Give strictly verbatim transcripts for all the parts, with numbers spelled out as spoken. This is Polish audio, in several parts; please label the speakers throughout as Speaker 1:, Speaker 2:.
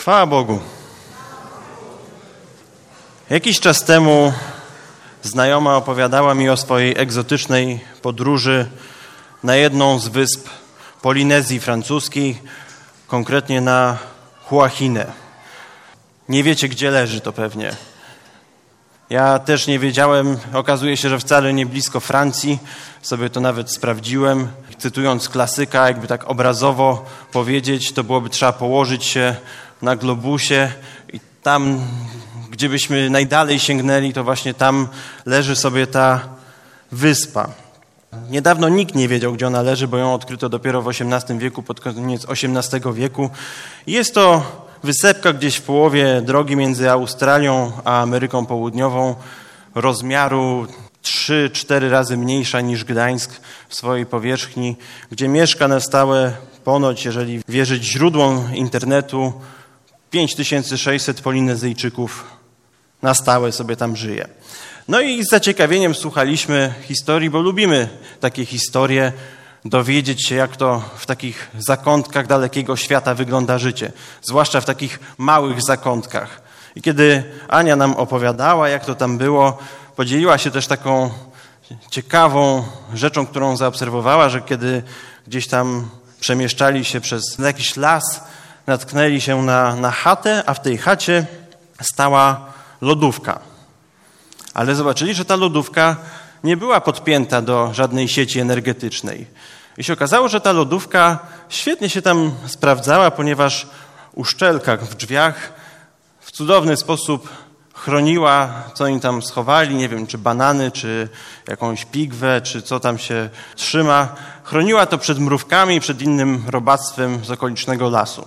Speaker 1: Chwała Bogu. Jakiś czas temu znajoma opowiadała mi o swojej egzotycznej podróży na jedną z wysp Polinezji Francuskiej, konkretnie na Huachinę. Nie wiecie, gdzie leży to pewnie. Ja też nie wiedziałem, okazuje się, że wcale nie blisko Francji, sobie to nawet sprawdziłem. Cytując klasyka, jakby tak obrazowo powiedzieć, to byłoby trzeba położyć się na globusie i tam, gdzie byśmy najdalej sięgnęli, to właśnie tam leży sobie ta wyspa. Niedawno nikt nie wiedział, gdzie ona leży, bo ją odkryto dopiero w osiemnastym wieku, pod koniec osiemnastego wieku. Jest to wysepka gdzieś w połowie drogi między Australią a Ameryką Południową, rozmiaru trzy cztery razy mniejsza niż Gdańsk w swojej powierzchni, gdzie mieszka na stałe ponoć, jeżeli wierzyć źródłom internetu, pięć tysięcy sześćset Polinezyjczyków na stałe sobie tam żyje. No i z zaciekawieniem słuchaliśmy historii, bo lubimy takie historie, dowiedzieć się, jak to w takich zakątkach dalekiego świata wygląda życie, zwłaszcza w takich małych zakątkach. I kiedy Ania nam opowiadała, jak to tam było, podzieliła się też taką ciekawą rzeczą, którą zaobserwowała, że kiedy gdzieś tam przemieszczali się przez jakiś las, natknęli się na, na chatę, a w tej chacie stała lodówka. Ale zobaczyli, że ta lodówka nie była podpięta do żadnej sieci energetycznej. I się okazało, że ta lodówka świetnie się tam sprawdzała, ponieważ uszczelka w drzwiach w cudowny sposób chroniła, co oni tam schowali, nie wiem, czy banany, czy jakąś pigwę, czy co tam się trzyma. Chroniła to przed mrówkami, przed innym robactwem z okolicznego lasu.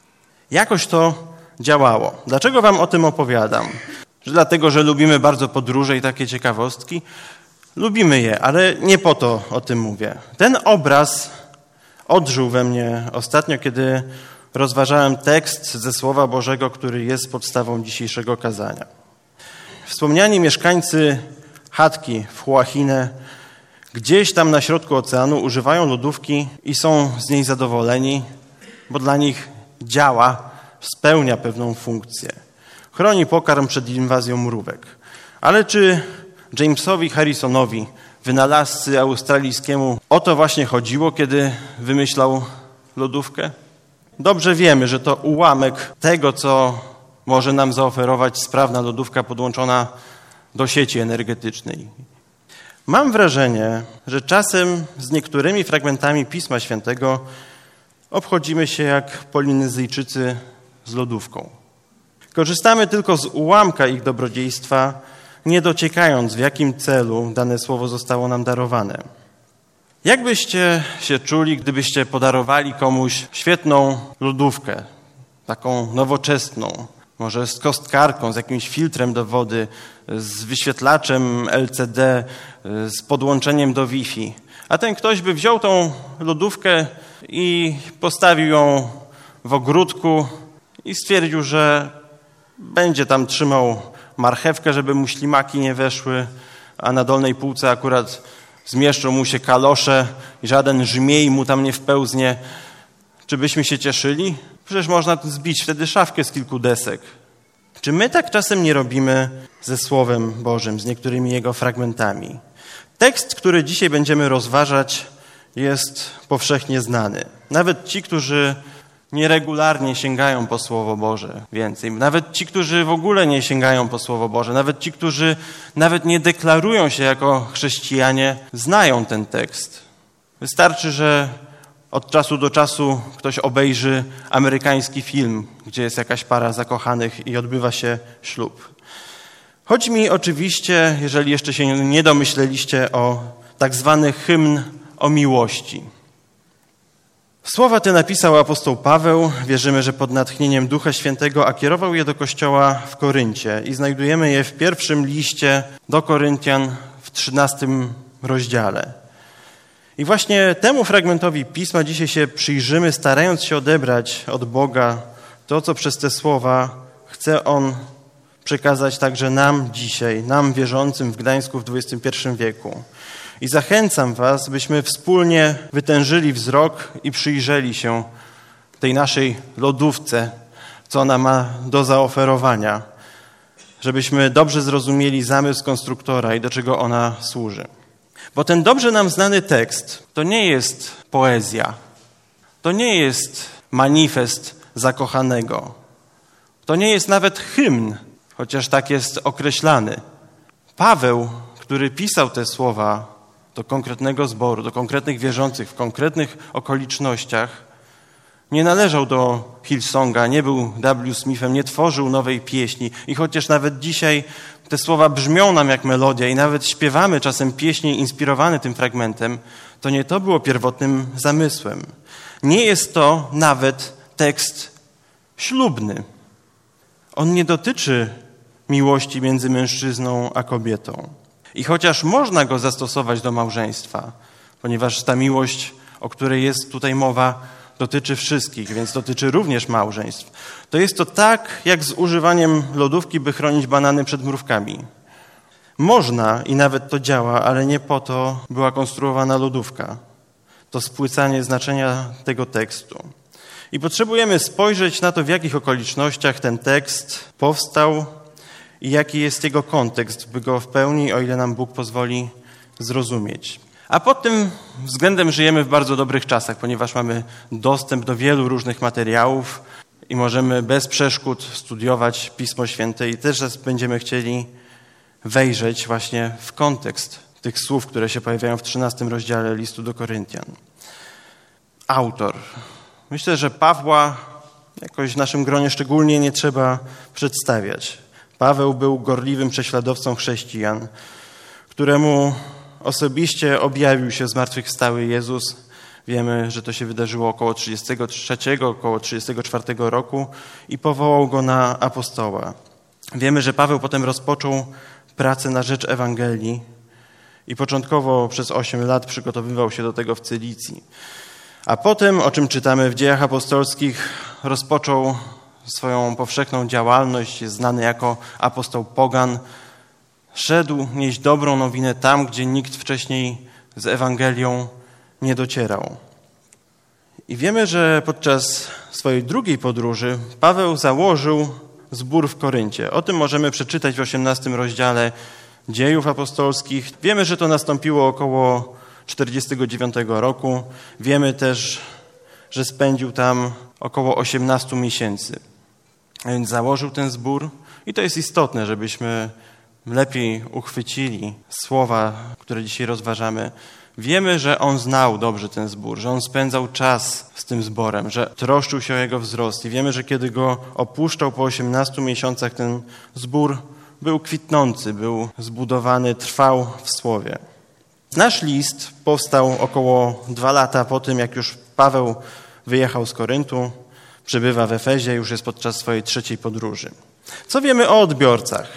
Speaker 1: Jakoś to działało. Dlaczego wam o tym opowiadam? Że dlatego, że lubimy bardzo podróże i takie ciekawostki. Lubimy je, ale nie po to o tym mówię. Ten obraz odżył we mnie ostatnio, kiedy rozważałem tekst ze Słowa Bożego, który jest podstawą dzisiejszego kazania. Wspomniani mieszkańcy chatki w Huachinę gdzieś tam na środku oceanu używają lodówki i są z niej zadowoleni, bo dla nich działa, spełnia pewną funkcję. Chroni pokarm przed inwazją mrówek. Ale czy Jamesowi Harrisonowi, wynalazcy australijskiemu, o to właśnie chodziło, kiedy wymyślał lodówkę? Dobrze wiemy, że to ułamek tego, co może nam zaoferować sprawna lodówka podłączona do sieci energetycznej. Mam wrażenie, że czasem z niektórymi fragmentami Pisma Świętego obchodzimy się jak Polinezyjczycy z lodówką. Korzystamy tylko z ułamka ich dobrodziejstwa, nie dociekając, w jakim celu dane słowo zostało nam darowane. Jak byście się czuli, gdybyście podarowali komuś świetną lodówkę, taką nowoczesną, może z kostkarką, z jakimś filtrem do wody, z wyświetlaczem L C D, z podłączeniem do Wi-Fi, a ten ktoś by wziął tą lodówkę i postawił ją w ogródku i stwierdził, że będzie tam trzymał marchewkę, żeby mu ślimaki nie weszły, a na dolnej półce akurat zmieszczą mu się kalosze i żaden żmiej mu tam nie wpełznie. Czy byśmy się cieszyli? Przecież można zbić wtedy szafkę z kilku desek. Czy my tak czasem nie robimy ze Słowem Bożym, z niektórymi jego fragmentami? Tekst, który dzisiaj będziemy rozważać, jest powszechnie znany. Nawet ci, którzy nieregularnie sięgają po Słowo Boże więcej. Nawet ci, którzy w ogóle nie sięgają po Słowo Boże, nawet ci, którzy nawet nie deklarują się jako chrześcijanie, znają ten tekst. Wystarczy, że od czasu do czasu ktoś obejrzy amerykański film, gdzie jest jakaś para zakochanych i odbywa się ślub. Chodzi mi oczywiście, jeżeli jeszcze się nie domyśleliście, o tak zwany hymn o miłości. Słowa te napisał apostoł Paweł. Wierzymy, że pod natchnieniem Ducha Świętego, a kierował je do kościoła w Koryncie. I znajdujemy je w pierwszym liście do Koryntian w trzynastym rozdziale. I właśnie temu fragmentowi Pisma dzisiaj się przyjrzymy, starając się odebrać od Boga to, co przez te słowa chce On przekazać także nam dzisiaj, nam wierzącym w Gdańsku w dwudziestym pierwszym wieku. I zachęcam was, byśmy wspólnie wytężyli wzrok i przyjrzeli się tej naszej lodówce, co ona ma do zaoferowania, żebyśmy dobrze zrozumieli zamysł konstruktora i do czego ona służy. Bo ten dobrze nam znany tekst to nie jest poezja, to nie jest manifest zakochanego, to nie jest nawet hymn, chociaż tak jest określany. Paweł, który pisał te słowa do konkretnego zboru, do konkretnych wierzących w konkretnych okolicznościach, nie należał do Hillsonga, nie był W. Smithem, nie tworzył nowej pieśni. I chociaż nawet dzisiaj te słowa brzmią nam jak melodia i nawet śpiewamy czasem pieśni inspirowane tym fragmentem, to nie to było pierwotnym zamysłem. Nie jest to nawet tekst ślubny. On nie dotyczy miłości między mężczyzną a kobietą. I chociaż można go zastosować do małżeństwa, ponieważ ta miłość, o której jest tutaj mowa, dotyczy wszystkich, więc dotyczy również małżeństw, to jest to tak, jak z używaniem lodówki, by chronić banany przed mrówkami. Można i nawet to działa, ale nie po to była konstruowana lodówka. To spłycanie znaczenia tego tekstu. I potrzebujemy spojrzeć na to, w jakich okolicznościach ten tekst powstał i jaki jest jego kontekst, by go w pełni, o ile nam Bóg pozwoli, zrozumieć. A pod tym względem żyjemy w bardzo dobrych czasach, ponieważ mamy dostęp do wielu różnych materiałów i możemy bez przeszkód studiować Pismo Święte i też będziemy chcieli wejrzeć właśnie w kontekst tych słów, które się pojawiają w trzynastym rozdziale listu do Koryntian. Autor. Myślę, że Pawła jakoś w naszym gronie szczególnie nie trzeba przedstawiać. Paweł był gorliwym prześladowcą chrześcijan, któremu osobiście objawił się zmartwychwstały Jezus. Wiemy, że to się wydarzyło około trzydziestego trzeciego, około trzydziestego czwartego roku i powołał go na apostoła. Wiemy, że Paweł potem rozpoczął pracę na rzecz Ewangelii i początkowo przez osiem lat przygotowywał się do tego w Cylicji. A potem, o czym czytamy w Dziejach Apostolskich, rozpoczął swoją powszechną działalność, jest znany jako apostoł pogan. Szedł nieść dobrą nowinę tam, gdzie nikt wcześniej z Ewangelią nie docierał. I wiemy, że podczas swojej drugiej podróży Paweł założył zbór w Koryncie. O tym możemy przeczytać w osiemnastym rozdziale Dziejów Apostolskich. Wiemy, że to nastąpiło około czterdziestego dziewiątego roku. Wiemy też, że spędził tam około osiemnaście miesięcy. A więc założył ten zbór i to jest istotne, żebyśmy lepiej uchwycili słowa, które dzisiaj rozważamy. Wiemy, że on znał dobrze ten zbór, że on spędzał czas z tym zborem, że troszczył się o jego wzrost i wiemy, że kiedy go opuszczał po osiemnastu miesiącach, ten zbór był kwitnący, był zbudowany, trwał w słowie. Nasz list powstał około dwa lata po tym, jak już Paweł wyjechał z Koryntu, przebywa w Efezie, już jest podczas swojej trzeciej podróży. Co wiemy o odbiorcach?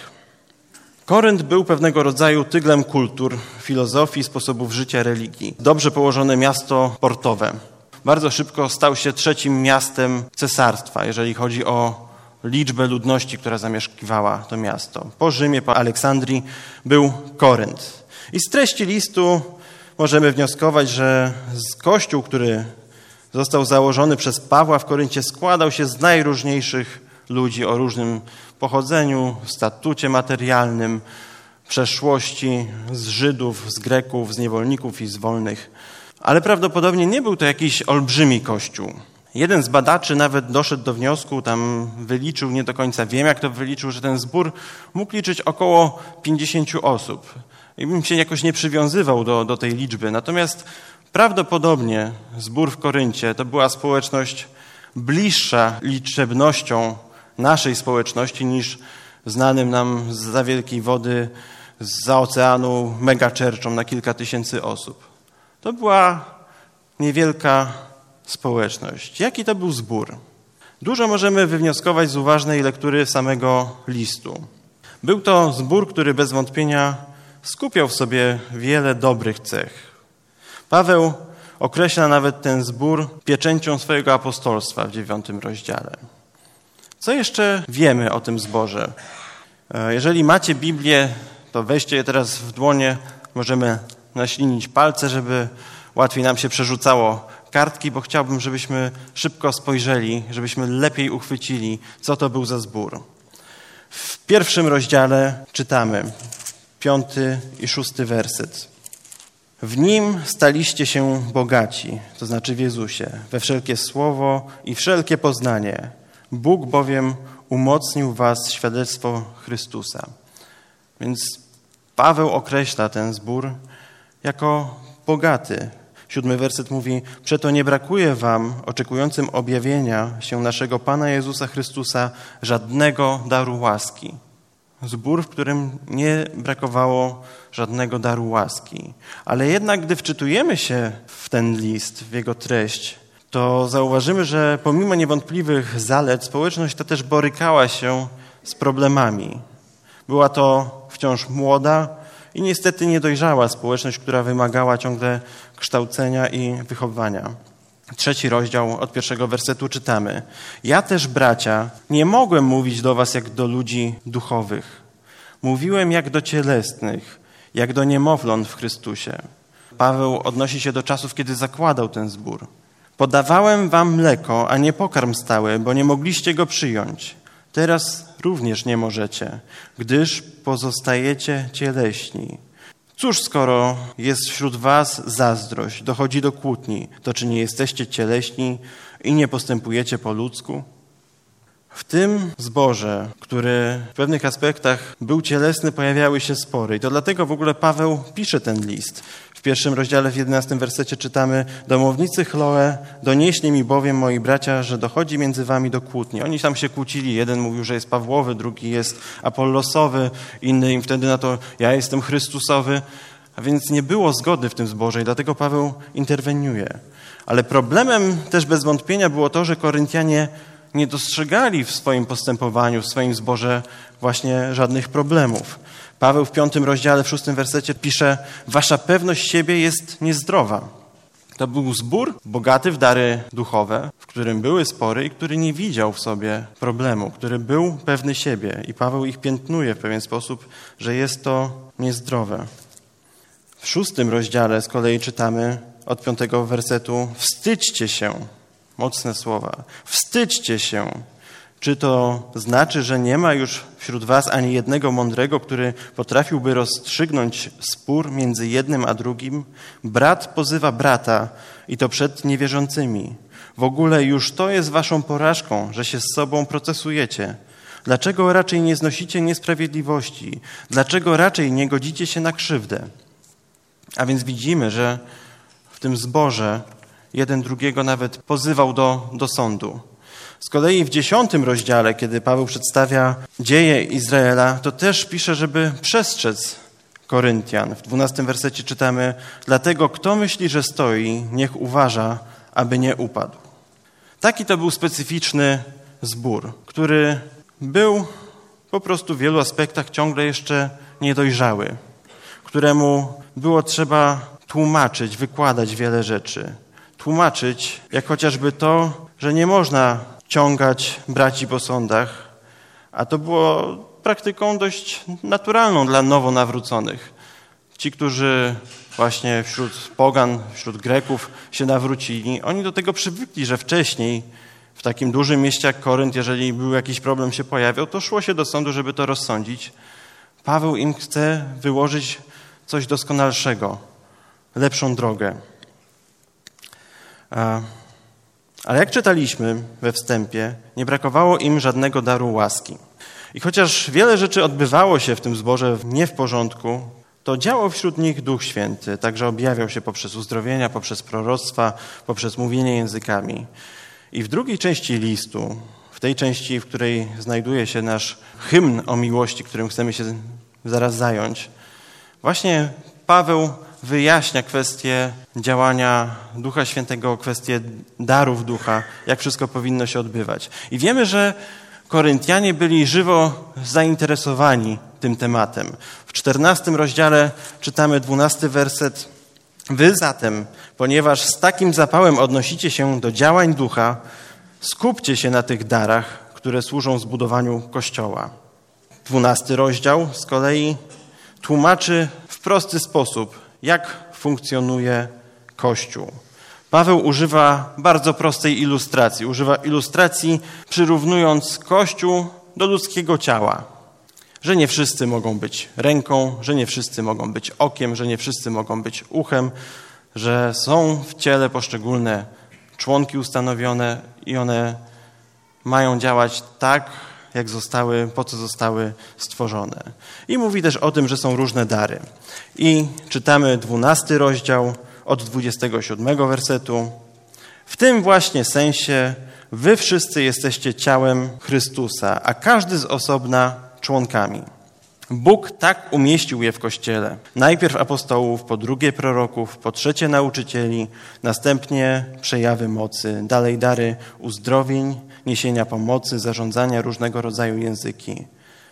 Speaker 1: Korynt był pewnego rodzaju tyglem kultur, filozofii, sposobów życia, religii. Dobrze położone miasto portowe. Bardzo szybko stał się trzecim miastem cesarstwa, jeżeli chodzi o liczbę ludności, która zamieszkiwała to miasto. Po Rzymie, po Aleksandrii był Korynt. I z treści listu możemy wnioskować, że kościół, który został założony przez Pawła w Koryncie, składał się z najróżniejszych ludzi o różnym pochodzeniu, statucie materialnym, przeszłości, z Żydów, z Greków, z niewolników i z wolnych. Ale prawdopodobnie nie był to jakiś olbrzymi kościół. Jeden z badaczy nawet doszedł do wniosku, tam wyliczył, nie do końca wiem jak to wyliczył, że ten zbór mógł liczyć około pięćdziesięciu osób. I bym się jakoś nie przywiązywał do, do tej liczby. Natomiast prawdopodobnie zbór w Koryncie to była społeczność bliższa liczebnością naszej społeczności niż znanym nam zza wielkiej wody, zza oceanu megachurchą na kilka tysięcy osób. To była niewielka społeczność. Jaki to był zbór? Dużo możemy wywnioskować z uważnej lektury samego listu. Był to zbór, który bez wątpienia skupiał w sobie wiele dobrych cech. Paweł określa nawet ten zbór pieczęcią swojego apostolstwa w dziewiątym rozdziale. Co jeszcze wiemy o tym zborze? Jeżeli macie Biblię, to weźcie je teraz w dłonie. Możemy naślinić palce, żeby łatwiej nam się przerzucało kartki, bo chciałbym, żebyśmy szybko spojrzeli, żebyśmy lepiej uchwycili, co to był za zbór. W pierwszym rozdziale czytamy piąty i szósty werset. W Nim staliście się bogaci, to znaczy w Jezusie, we wszelkie słowo i wszelkie poznanie. Bóg bowiem umocnił was świadectwo Chrystusa. Więc Paweł określa ten zbór jako bogaty. Siódmy werset mówi, przeto nie brakuje wam, oczekującym objawienia się naszego Pana Jezusa Chrystusa, żadnego daru łaski. Zbór, w którym nie brakowało żadnego daru łaski. Ale jednak, gdy wczytujemy się w ten list, w jego treść, to zauważymy, że pomimo niewątpliwych zalet, społeczność ta też borykała się z problemami. Była to wciąż młoda i niestety niedojrzała społeczność, która wymagała ciągle kształcenia i wychowania. Trzeci rozdział od pierwszego wersetu czytamy. Ja też, bracia, nie mogłem mówić do was jak do ludzi duchowych. Mówiłem jak do cielesnych, jak do niemowląt w Chrystusie. Paweł odnosi się do czasów, kiedy zakładał ten zbór. Podawałem wam mleko, a nie pokarm stały, bo nie mogliście go przyjąć. Teraz również nie możecie, gdyż pozostajecie cieleśni. Cóż, skoro jest wśród was zazdrość, dochodzi do kłótni, to czy nie jesteście cieleśni i nie postępujecie po ludzku? W tym zborze, który w pewnych aspektach był cielesny, pojawiały się spory. I to dlatego w ogóle Paweł pisze ten list. W pierwszym rozdziale, w jedenastym wersecie czytamy: domownicy Chloe, donieśli mi bowiem, moi bracia, że dochodzi między wami do kłótni. Oni tam się kłócili. Jeden mówił, że jest Pawłowy, drugi jest Apollosowy, inny im wtedy na to, ja jestem Chrystusowy. A więc nie było zgody w tym zborze i dlatego Paweł interweniuje. Ale problemem też bez wątpienia było to, że Koryntianie nie dostrzegali w swoim postępowaniu, w swoim zborze właśnie żadnych problemów. Paweł w piątym rozdziale, w szóstym wersecie pisze: wasza pewność siebie jest niezdrowa. To był zbór bogaty w dary duchowe, w którym były spory i który nie widział w sobie problemu, który był pewny siebie. I Paweł ich piętnuje w pewien sposób, że jest to niezdrowe. W szóstym rozdziale z kolei czytamy od piątego wersetu: wstydźcie się. Mocne słowa. Wstydźcie się. Czy to znaczy, że nie ma już wśród was ani jednego mądrego, który potrafiłby rozstrzygnąć spór między jednym a drugim? Brat pozywa brata i to przed niewierzącymi. W ogóle już to jest waszą porażką, że się z sobą procesujecie. Dlaczego raczej nie znosicie niesprawiedliwości? Dlaczego raczej nie godzicie się na krzywdę? A więc widzimy, że w tym zborze jeden drugiego nawet pozywał do, do sądu. Z kolei w dziesiątym rozdziale, kiedy Paweł przedstawia dzieje Izraela, to też pisze, żeby przestrzec Koryntian. W dwunastym wersecie czytamy: dlatego kto myśli, że stoi, niech uważa, aby nie upadł. Taki to był specyficzny zbór, który był po prostu w wielu aspektach ciągle jeszcze niedojrzały, któremu było trzeba tłumaczyć, wykładać wiele rzeczy. Tłumaczyć, jak chociażby to, że nie można ciągać braci po sądach, a to było praktyką dość naturalną dla nowo nawróconych. Ci, którzy właśnie wśród pogan, wśród Greków się nawrócili, oni do tego przywykli, że wcześniej w takim dużym mieście jak Korynt, jeżeli był jakiś problem się pojawiał, to szło się do sądu, żeby to rozsądzić. Paweł im chce wyłożyć coś doskonalszego, lepszą drogę. Ale jak czytaliśmy we wstępie, nie brakowało im żadnego daru łaski. I chociaż wiele rzeczy odbywało się w tym zborze nie w porządku, to działał wśród nich Duch Święty, także objawiał się poprzez uzdrowienia, poprzez proroctwa, poprzez mówienie językami. I w drugiej części listu, w tej części, w której znajduje się nasz hymn o miłości, którym chcemy się zaraz zająć, właśnie Paweł wyjaśnia kwestię działania Ducha Świętego, kwestię darów Ducha, jak wszystko powinno się odbywać. I wiemy, że Koryntianie byli żywo zainteresowani tym tematem. W czternastym rozdziale czytamy dwunasty werset. Wy zatem, ponieważ z takim zapałem odnosicie się do działań Ducha, skupcie się na tych darach, które służą zbudowaniu Kościoła. Dwunasty rozdział z kolei tłumaczy w prosty sposób, jak funkcjonuje Kościół. Paweł używa bardzo prostej ilustracji. Używa ilustracji, przyrównując Kościół do ludzkiego ciała. Że nie wszyscy mogą być ręką, że nie wszyscy mogą być okiem, że nie wszyscy mogą być uchem, że są w ciele poszczególne członki ustanowione i one mają działać tak, jak zostały, po co zostały stworzone. I mówi też o tym, że są różne dary. I czytamy dwunasty rozdział od dwudziestego siódmego wersetu. W tym właśnie sensie wy wszyscy jesteście ciałem Chrystusa, a każdy z osobna członkami. Bóg tak umieścił je w Kościele. Najpierw apostołów, po drugie proroków, po trzecie nauczycieli, następnie przejawy mocy, dalej dary uzdrowień, niesienia pomocy, zarządzania różnego rodzaju języki.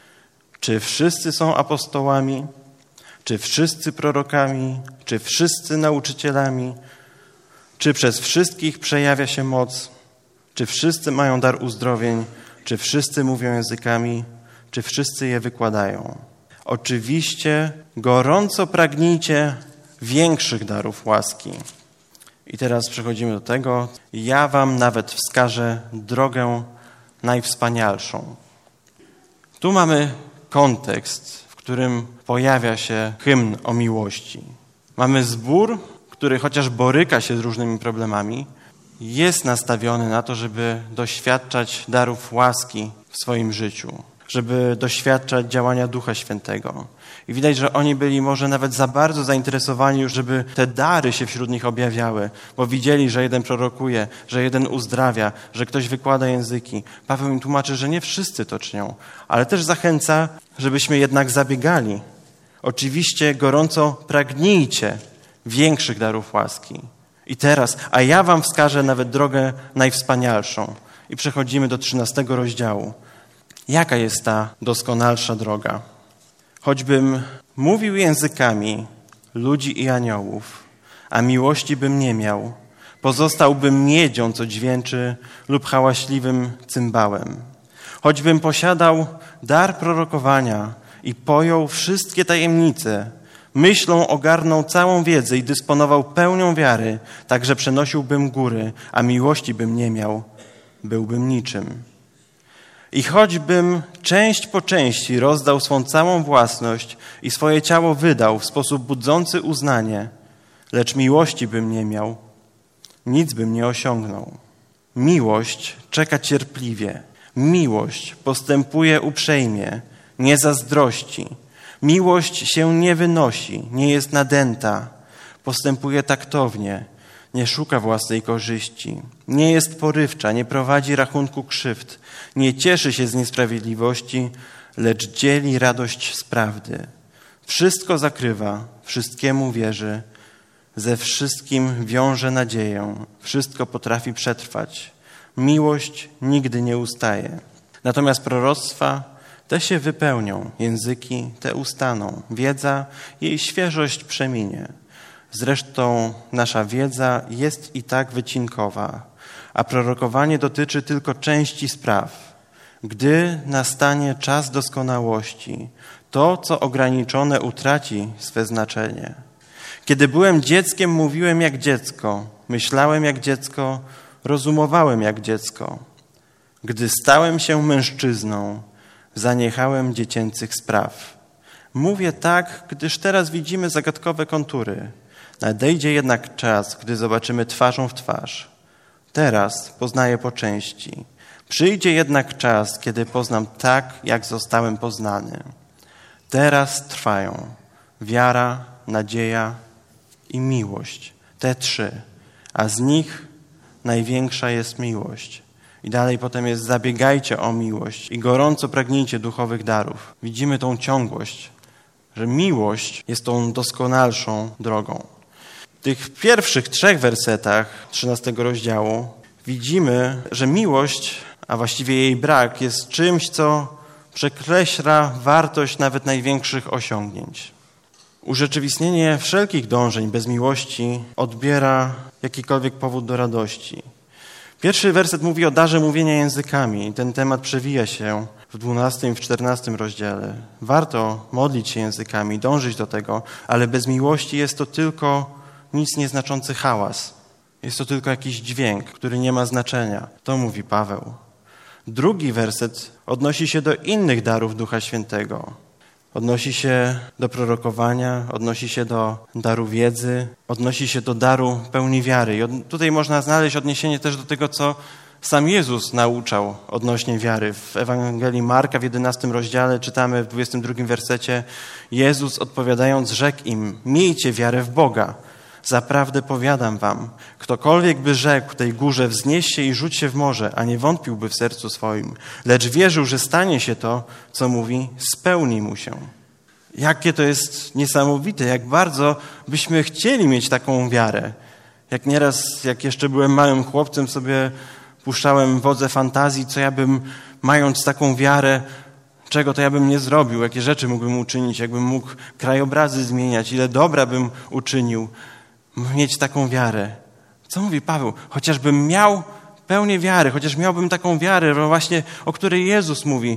Speaker 1: Czy wszyscy są apostołami? Czy wszyscy prorokami? Czy wszyscy nauczycielami? Czy przez wszystkich przejawia się moc? Czy wszyscy mają dar uzdrowień? Czy wszyscy mówią językami? Czy wszyscy je wykładają? Oczywiście gorąco pragnijcie większych darów łaski. I teraz przechodzimy do tego. Ja wam nawet wskażę drogę najwspanialszą. Tu mamy kontekst, w którym pojawia się hymn o miłości. Mamy zbór, który chociaż boryka się z różnymi problemami, jest nastawiony na to, żeby doświadczać darów łaski w swoim życiu, żeby doświadczać działania Ducha Świętego. I widać, że oni byli może nawet za bardzo zainteresowani już, żeby te dary się wśród nich objawiały, bo widzieli, że jeden prorokuje, że jeden uzdrawia, że ktoś wykłada języki. Paweł im tłumaczy, że nie wszyscy to czynią, ale też zachęca, żebyśmy jednak zabiegali. Oczywiście gorąco pragnijcie większych darów łaski. I teraz, a ja wam wskażę nawet drogę najwspanialszą. I przechodzimy do trzynastego rozdziału. Jaka jest ta doskonalsza droga? Choćbym mówił językami ludzi i aniołów, a miłości bym nie miał, pozostałbym miedzią, co dźwięczy, lub hałaśliwym cymbałem. Choćbym posiadał dar prorokowania i pojął wszystkie tajemnice, myślą ogarnął całą wiedzę i dysponował pełnią wiary, tak że przenosiłbym góry, a miłości bym nie miał, byłbym niczym. I choćbym część po części rozdał swą całą własność i swoje ciało wydał w sposób budzący uznanie, lecz miłości bym nie miał, nic bym nie osiągnął. Miłość czeka cierpliwie, miłość postępuje uprzejmie, nie zazdrości. Miłość się nie wynosi, nie jest nadęta, postępuje taktownie, nie szuka własnej korzyści, nie jest porywcza, nie prowadzi rachunku krzywd, nie cieszy się z niesprawiedliwości, lecz dzieli radość z prawdy. Wszystko zakrywa, wszystkiemu wierzy, ze wszystkim wiąże nadzieję, wszystko potrafi przetrwać. Miłość nigdy nie ustaje. Natomiast proroctwa te się wypełnią, języki te ustaną, wiedza, jej świeżość przeminie. Zresztą nasza wiedza jest i tak wycinkowa, a prorokowanie dotyczy tylko części spraw. Gdy nastanie czas doskonałości, to, co ograniczone, utraci swe znaczenie. Kiedy byłem dzieckiem, mówiłem jak dziecko, myślałem jak dziecko, rozumowałem jak dziecko. Gdy stałem się mężczyzną, zaniechałem dziecięcych spraw. Mówię tak, gdyż teraz widzimy zagadkowe kontury. Nadejdzie jednak czas, gdy zobaczymy twarzą w twarz. Teraz poznaję po części. Przyjdzie jednak czas, kiedy poznam tak, jak zostałem poznany. Teraz trwają wiara, nadzieja i miłość. Te trzy, a z nich największa jest miłość. I dalej potem jest zabiegajcie o miłość i gorąco pragnijcie duchowych darów. Widzimy tą ciągłość, że miłość jest tą doskonalszą drogą. W tych pierwszych trzech wersetach trzynastego rozdziału widzimy, że miłość, a właściwie jej brak, jest czymś, co przekreśla wartość nawet największych osiągnięć. Urzeczywistnienie wszelkich dążeń bez miłości odbiera jakikolwiek powód do radości. Pierwszy werset mówi o darze mówienia językami i ten temat przewija się w dwunastym i w czternastym rozdziale. Warto modlić się językami, dążyć do tego, ale bez miłości jest to tylko nic nieznaczący hałas. Jest to tylko jakiś dźwięk, który nie ma znaczenia. To mówi Paweł. Drugi werset odnosi się do innych darów Ducha Świętego. Odnosi się do prorokowania, odnosi się do daru wiedzy, odnosi się do daru pełni wiary. I od, tutaj można znaleźć odniesienie też do tego, co sam Jezus nauczał odnośnie wiary. W Ewangelii Marka w jedenastym rozdziale czytamy w dwudziestym drugim wersecie: Jezus odpowiadając rzekł im: miejcie wiarę w Boga. Zaprawdę powiadam wam, ktokolwiek by rzekł tej górze wznieś się i rzuć się w morze, a nie wątpiłby w sercu swoim, lecz wierzył, że stanie się to, co mówi, spełni mu się. Jakie to jest niesamowite, jak bardzo byśmy chcieli mieć taką wiarę. Jak nieraz, jak jeszcze byłem małym chłopcem, sobie puszczałem wodze fantazji, co ja bym, mając taką wiarę, czego to ja bym nie zrobił, jakie rzeczy mógłbym uczynić, jakbym mógł krajobrazy zmieniać, ile dobra bym uczynił, mieć taką wiarę. Co mówi Paweł? Chociażbym miał pełnię wiary, chociaż miałbym taką wiarę, właśnie o której Jezus mówi,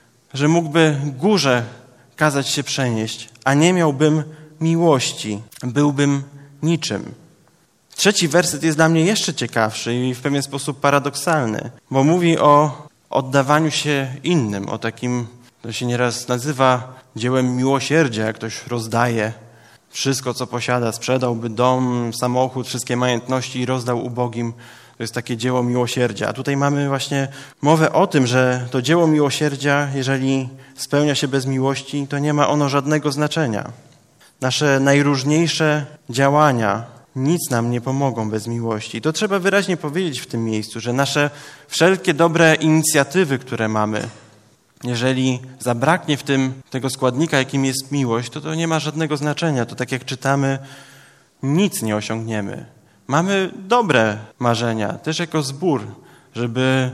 Speaker 1: że mógłby górze kazać się przenieść, a nie miałbym miłości, byłbym niczym. Trzeci werset jest dla mnie jeszcze ciekawszy i w pewien sposób paradoksalny, bo mówi o oddawaniu się innym, o takim, to się nieraz nazywa dziełem miłosierdzia, jak ktoś rozdaje wszystko, co posiada, sprzedałby dom, samochód, wszystkie majątności i rozdał ubogim. To jest takie dzieło miłosierdzia. A tutaj mamy właśnie mowę o tym, że to dzieło miłosierdzia, jeżeli spełnia się bez miłości, to nie ma ono żadnego znaczenia. Nasze najróżniejsze działania nic nam nie pomogą bez miłości. I to trzeba wyraźnie powiedzieć w tym miejscu, że nasze wszelkie dobre inicjatywy, które mamy, jeżeli zabraknie w tym tego składnika, jakim jest miłość, to to nie ma żadnego znaczenia. To tak jak czytamy, nic nie osiągniemy. Mamy dobre marzenia, też jako zbór, żeby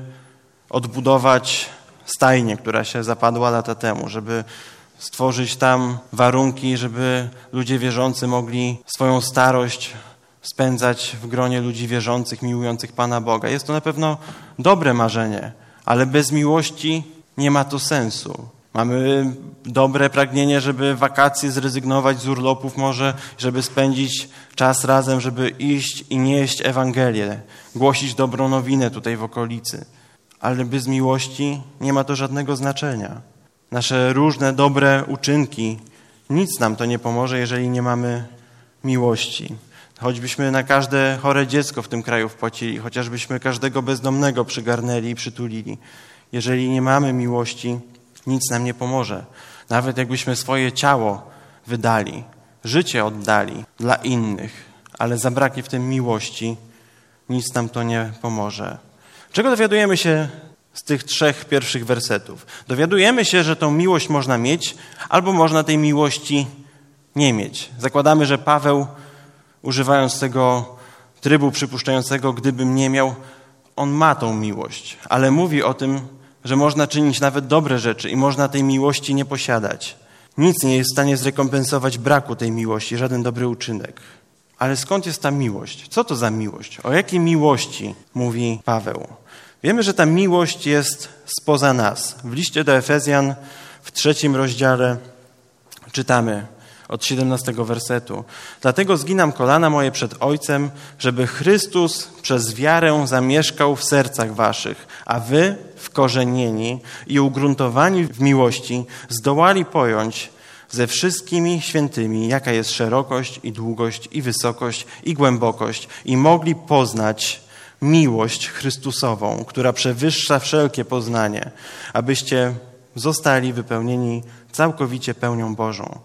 Speaker 1: odbudować stajnię, która się zapadła lata temu, żeby stworzyć tam warunki, żeby ludzie wierzący mogli swoją starość spędzać w gronie ludzi wierzących, miłujących Pana Boga. Jest to na pewno dobre marzenie, ale bez miłości nie ma to sensu. Mamy dobre pragnienie, żeby w wakacje zrezygnować z urlopów może, żeby spędzić czas razem, żeby iść i nieść Ewangelię, głosić dobrą nowinę tutaj w okolicy. Ale bez miłości nie ma to żadnego znaczenia. Nasze różne dobre uczynki, nic nam to nie pomoże, jeżeli nie mamy miłości. Choćbyśmy na każde chore dziecko w tym kraju wpłacili, chociażbyśmy każdego bezdomnego przygarnęli i przytulili. Jeżeli nie mamy miłości, nic nam nie pomoże. Nawet jakbyśmy swoje ciało wydali, życie oddali dla innych, ale zabraknie w tym miłości, nic nam to nie pomoże. Czego dowiadujemy się z tych trzech pierwszych wersetów? Dowiadujemy się, że tą miłość można mieć, albo można tej miłości nie mieć. Zakładamy, że Paweł, używając tego trybu przypuszczającego, gdybym nie miał, on ma tą miłość, ale mówi o tym, że można czynić nawet dobre rzeczy i można tej miłości nie posiadać. Nic nie jest w stanie zrekompensować braku tej miłości, żaden dobry uczynek. Ale skąd jest ta miłość? Co to za miłość? O jakiej miłości mówi Paweł? Wiemy, że ta miłość jest spoza nas. W liście do Efezjan w trzecim rozdziale czytamy od siedemnastego wersetu. Dlatego zginam kolana moje przed Ojcem, żeby Chrystus przez wiarę zamieszkał w sercach waszych, a wy, wkorzenieni i ugruntowani w miłości, zdołali pojąć ze wszystkimi świętymi, jaka jest szerokość i długość i wysokość i głębokość, i mogli poznać miłość Chrystusową, która przewyższa wszelkie poznanie, abyście zostali wypełnieni całkowicie pełnią Bożą.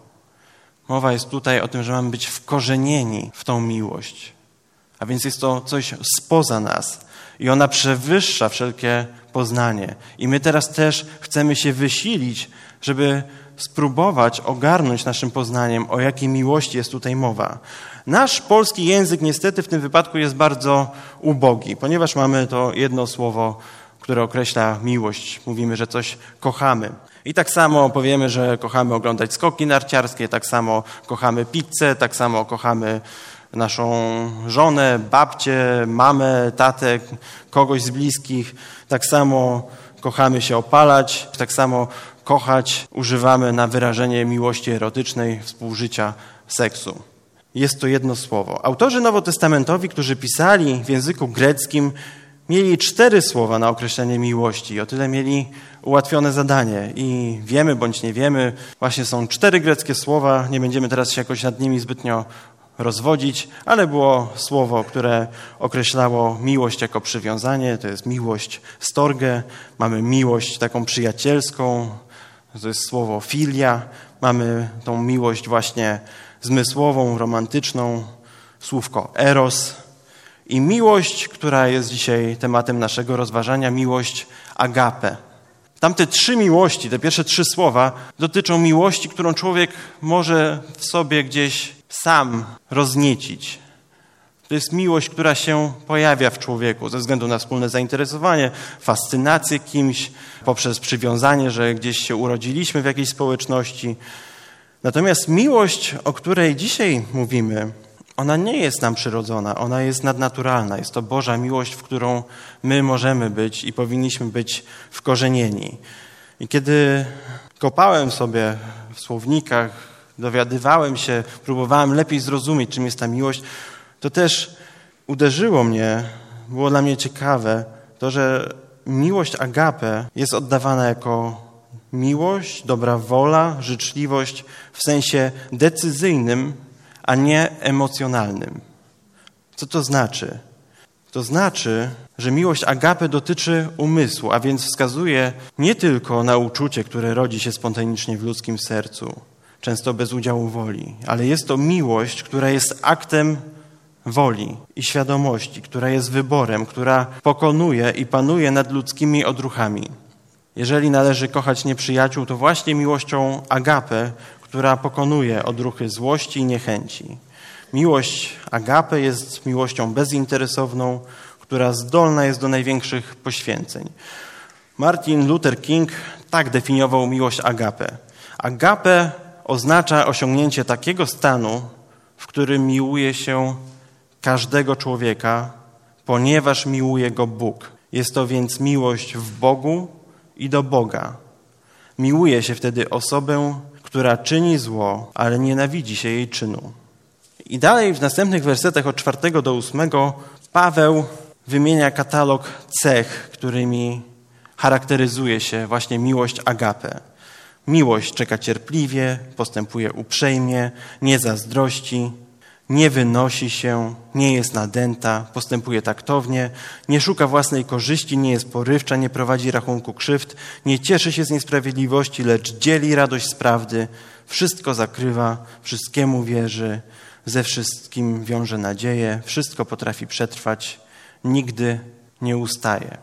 Speaker 1: Mowa jest tutaj o tym, że mamy być wkorzenieni w tą miłość. A więc jest to coś spoza nas. I ona przewyższa wszelkie poznanie. I my teraz też chcemy się wysilić, żeby spróbować ogarnąć naszym poznaniem, o jakiej miłości jest tutaj mowa. Nasz polski język niestety w tym wypadku jest bardzo ubogi, ponieważ mamy to jedno słowo, które określa miłość. Mówimy, że coś kochamy. I tak samo powiemy, że kochamy oglądać skoki narciarskie, tak samo kochamy pizzę, tak samo kochamy naszą żonę, babcię, mamę, tatę, kogoś z bliskich. Tak samo kochamy się opalać, tak samo kochać używamy na wyrażenie miłości erotycznej, współżycia, seksu. jest to jedno słowo. Autorzy nowotestamentowi, którzy pisali w języku greckim, mieli cztery słowa na określenie miłości. O tyle mieli ułatwione zadanie. I wiemy bądź nie wiemy, właśnie są cztery greckie słowa. Nie będziemy teraz się jakoś nad nimi zbytnio rozwodzić, ale było słowo, które określało miłość jako przywiązanie. To jest miłość storge. Mamy miłość taką przyjacielską. To jest słowo filia. Mamy tą miłość właśnie zmysłową, romantyczną. Słówko eros. I miłość, która jest dzisiaj tematem naszego rozważania, miłość agape. Tamte trzy miłości, te pierwsze trzy słowa dotyczą miłości, którą człowiek może w sobie gdzieś sam rozniecić. To jest miłość, która się pojawia w człowieku ze względu na wspólne zainteresowanie, fascynację kimś, poprzez przywiązanie, że gdzieś się urodziliśmy w jakiejś społeczności. Natomiast miłość, o której dzisiaj mówimy, ona nie jest nam przyrodzona, ona jest nadnaturalna. Jest to Boża miłość, w którą my możemy być i powinniśmy być wkorzenieni. I kiedy kopałem sobie w słownikach, dowiadywałem się, próbowałem lepiej zrozumieć, czym jest ta miłość, to też uderzyło mnie, było dla mnie ciekawe, to, że miłość agape jest oddawana jako miłość, dobra wola, życzliwość w sensie decyzyjnym, a nie emocjonalnym. Co to znaczy? To znaczy, że miłość agape dotyczy umysłu, a więc wskazuje nie tylko na uczucie, które rodzi się spontanicznie w ludzkim sercu, często bez udziału woli, ale jest to miłość, która jest aktem woli i świadomości, która jest wyborem, która pokonuje i panuje nad ludzkimi odruchami. Jeżeli należy kochać nieprzyjaciół, to właśnie miłością agape, która pokonuje odruchy złości i niechęci. Miłość agape jest miłością bezinteresowną, która zdolna jest do największych poświęceń. Martin Luther King tak definiował miłość agape. Agape oznacza osiągnięcie takiego stanu, w którym miłuje się każdego człowieka, ponieważ miłuje go Bóg. Jest to więc miłość w Bogu i do Boga. Miłuje się wtedy osobę, która czyni zło, ale nienawidzi się jej czynu. I dalej w następnych wersetach od czwartego do ósmego Paweł wymienia katalog cech, którymi charakteryzuje się właśnie miłość agape. Miłość czeka cierpliwie, postępuje uprzejmie, nie zazdrości, nie wynosi się, nie jest nadęta, postępuje taktownie, nie szuka własnej korzyści, nie jest porywcza, nie prowadzi rachunku krzywd, nie cieszy się z niesprawiedliwości, lecz dzieli radość z prawdy, wszystko zakrywa, wszystkiemu wierzy, ze wszystkim wiąże nadzieję, wszystko potrafi przetrwać, nigdy nie ustaje.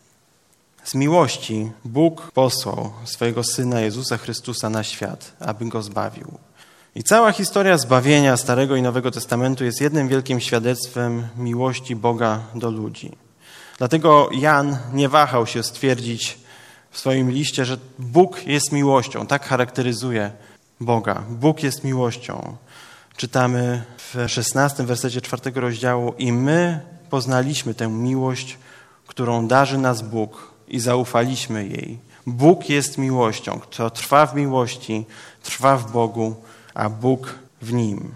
Speaker 1: Z miłości Bóg posłał swojego Syna Jezusa Chrystusa na świat, aby go zbawił. I cała historia zbawienia Starego i Nowego Testamentu jest jednym wielkim świadectwem miłości Boga do ludzi. Dlatego Jan nie wahał się stwierdzić w swoim liście, że Bóg jest miłością. Tak charakteryzuje Boga. Bóg jest miłością. Czytamy w szesnastym wersecie czwartego rozdziału: i my poznaliśmy tę miłość, którą darzy nas Bóg i zaufaliśmy jej. Bóg jest miłością. Kto trwa w miłości, trwa w Bogu, a Bóg w nim.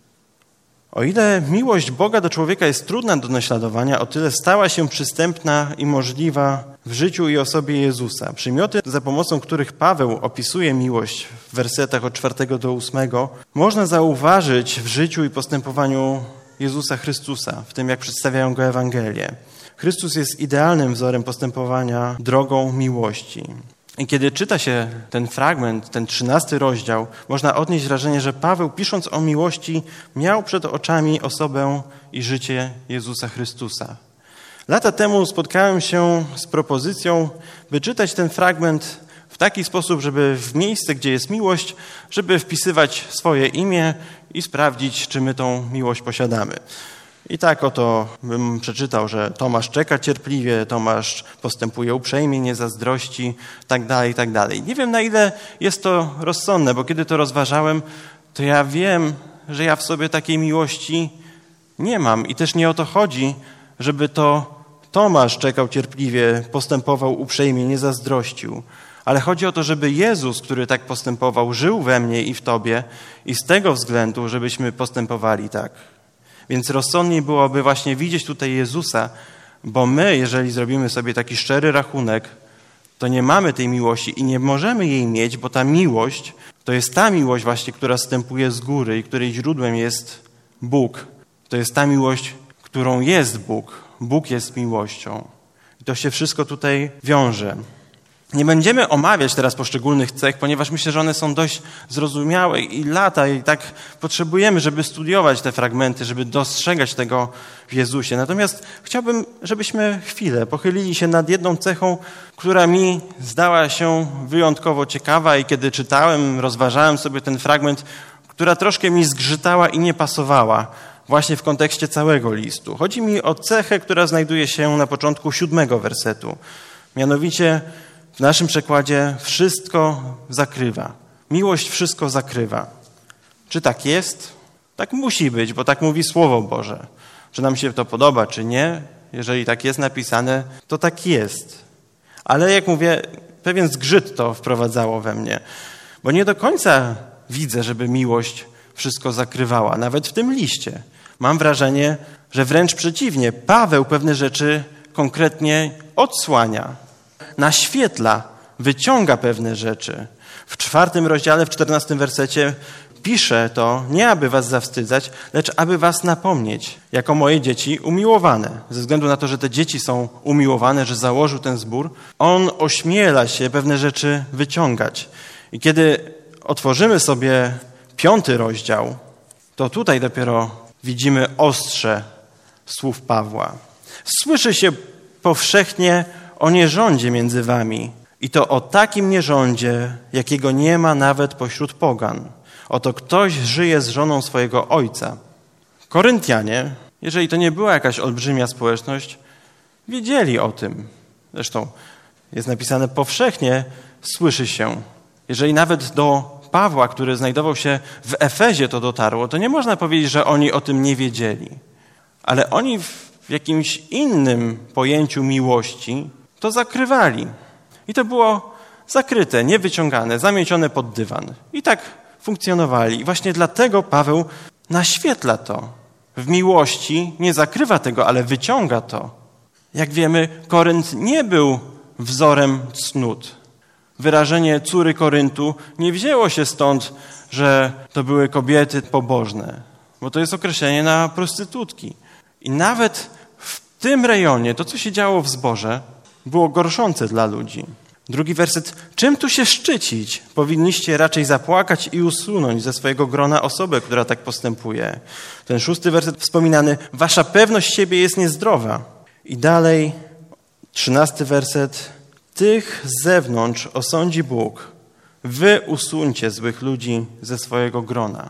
Speaker 1: O ile miłość Boga do człowieka jest trudna do naśladowania, o tyle stała się przystępna i możliwa w życiu i osobie Jezusa. Przymioty, za pomocą których Paweł opisuje miłość w wersetach od czwartego do ósmego, można zauważyć w życiu i postępowaniu Jezusa Chrystusa, w tym jak przedstawiają go Ewangelie. Chrystus jest idealnym wzorem postępowania drogą miłości. I kiedy czyta się ten fragment, ten trzynasty rozdział, można odnieść wrażenie, że Paweł, pisząc o miłości, miał przed oczami osobę i życie Jezusa Chrystusa. Lata temu spotkałem się z propozycją, by czytać ten fragment w taki sposób, żeby w miejsce, gdzie jest miłość, żeby wpisywać swoje imię i sprawdzić, czy my tą miłość posiadamy. I tak oto bym przeczytał, że Tomasz czeka cierpliwie, Tomasz postępuje uprzejmie, nie zazdrości, tak dalej, tak dalej. Nie wiem, na ile jest to rozsądne, bo kiedy to rozważałem, to ja wiem, że ja w sobie takiej miłości nie mam. I też nie o to chodzi, żeby to Tomasz czekał cierpliwie, postępował uprzejmie, nie zazdrościł, Ale chodzi o to, żeby Jezus, który tak postępował, żył we mnie i w tobie i z tego względu, żebyśmy postępowali tak. Więc rozsądniej byłoby właśnie widzieć tutaj Jezusa, bo my, jeżeli zrobimy sobie taki szczery rachunek, to nie mamy tej miłości i nie możemy jej mieć, bo ta miłość to jest ta miłość właśnie, która zstępuje z góry i której źródłem jest Bóg. To jest ta miłość, którą jest Bóg. Bóg jest miłością. I to się wszystko tutaj wiąże. Nie będziemy omawiać teraz poszczególnych cech, ponieważ myślę, że one są dość zrozumiałe i lata i tak potrzebujemy, żeby studiować te fragmenty, żeby dostrzegać tego w Jezusie. Natomiast chciałbym, żebyśmy chwilę pochylili się nad jedną cechą, która mi zdała się wyjątkowo ciekawa i kiedy czytałem, rozważałem sobie ten fragment, która troszkę mi zgrzytała i nie pasowała właśnie w kontekście całego listu. Chodzi mi o cechę, która znajduje się na początku siódmego wersetu. Mianowicie w naszym przekładzie wszystko zakrywa. Miłość wszystko zakrywa. Czy tak jest? Tak musi być, bo tak mówi Słowo Boże. Czy nam się to podoba, czy nie? Jeżeli tak jest napisane, to tak jest. Ale jak mówię, pewien zgrzyt to wprowadzało we mnie. Bo nie do końca widzę, żeby miłość wszystko zakrywała. Nawet w tym liście. Mam wrażenie, że wręcz przeciwnie. Paweł pewne rzeczy konkretnie odsłania. Naświetla, wyciąga pewne rzeczy. W czwartym rozdziale, w czternastym wersecie pisze to, nie aby was zawstydzać, lecz aby was napomnieć, jako moje dzieci umiłowane. Ze względu na to, że te dzieci są umiłowane, że założył ten zbór, on ośmiela się pewne rzeczy wyciągać. I kiedy otworzymy sobie piąty rozdział, to tutaj dopiero widzimy ostrze słów Pawła. Słyszy się powszechnie o nierządzie między wami i to o takim nierządzie, jakiego nie ma nawet pośród pogan. Oto ktoś żyje z żoną swojego ojca. Koryntianie, jeżeli to nie była jakaś olbrzymia społeczność, wiedzieli o tym. Zresztą jest napisane powszechnie, słyszy się. Jeżeli nawet do Pawła, który znajdował się w Efezie, to dotarło, to nie można powiedzieć, że oni o tym nie wiedzieli. Ale oni w jakimś innym pojęciu miłości to zakrywali. I to było zakryte, niewyciągane, zamiecione pod dywan. I tak funkcjonowali. I właśnie dlatego Paweł naświetla to. W miłości nie zakrywa tego, ale wyciąga to. Jak wiemy, Korynt nie był wzorem cnót. Wyrażenie córy Koryntu nie wzięło się stąd, że to były kobiety pobożne, bo to jest określenie na prostytutki. I nawet w tym rejonie to, co się działo w zborze, było gorszące dla ludzi. Drugi werset. Czym tu się szczycić? Powinniście raczej zapłakać i usunąć ze swojego grona osobę, która tak postępuje. Ten szósty werset wspominany. Wasza pewność siebie jest niezdrowa. I dalej trzynasty werset. Tych z zewnątrz osądzi Bóg. Wy usuńcie złych ludzi ze swojego grona.